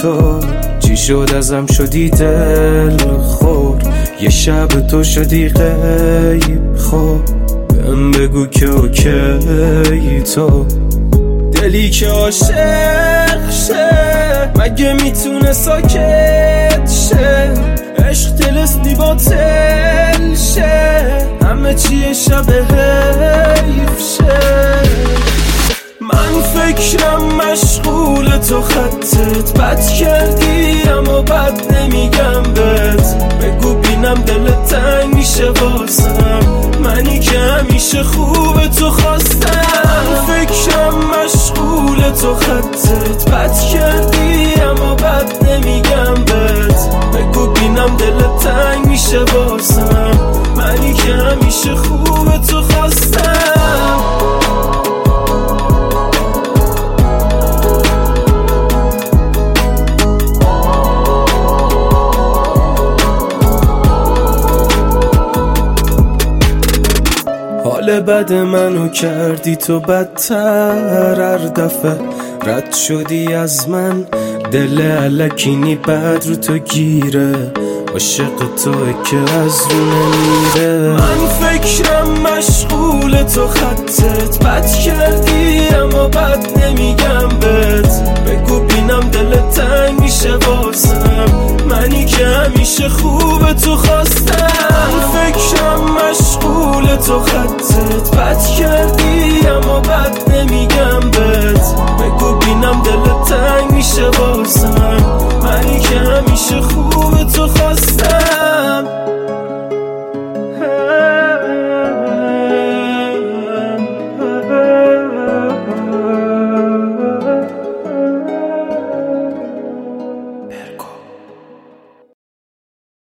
تو چی شد ازم شدی دل خور، یه شب تو شدی غیب خور. بهم بگو که اوکی تو دلی که عاشق شه مگه میتونه ساکت شه؟ عشق تلسنی باطل شه همه چیه شب حیف شه. من فکرم مشغول تو خطت بد کردی اما بد نمیگم بهت. بگو بینم دلت تنگ میشه واسم منی که همیشه خوب تو خواستم. من فکرم مشغول تو خطت بد کردی اما بد نمیگم بهت. بگو بینم دلت تنگ میشه واسم منی که همیشه خوب تو خواستم. حال بد منو کردی تو بدتر، هر دفعه رد شدی از من دل الکینی بد رو تو گیره. عاشق توه که از رو نمیره. من فکرم مشغول تو خطت بد کردی اما بد نمیگم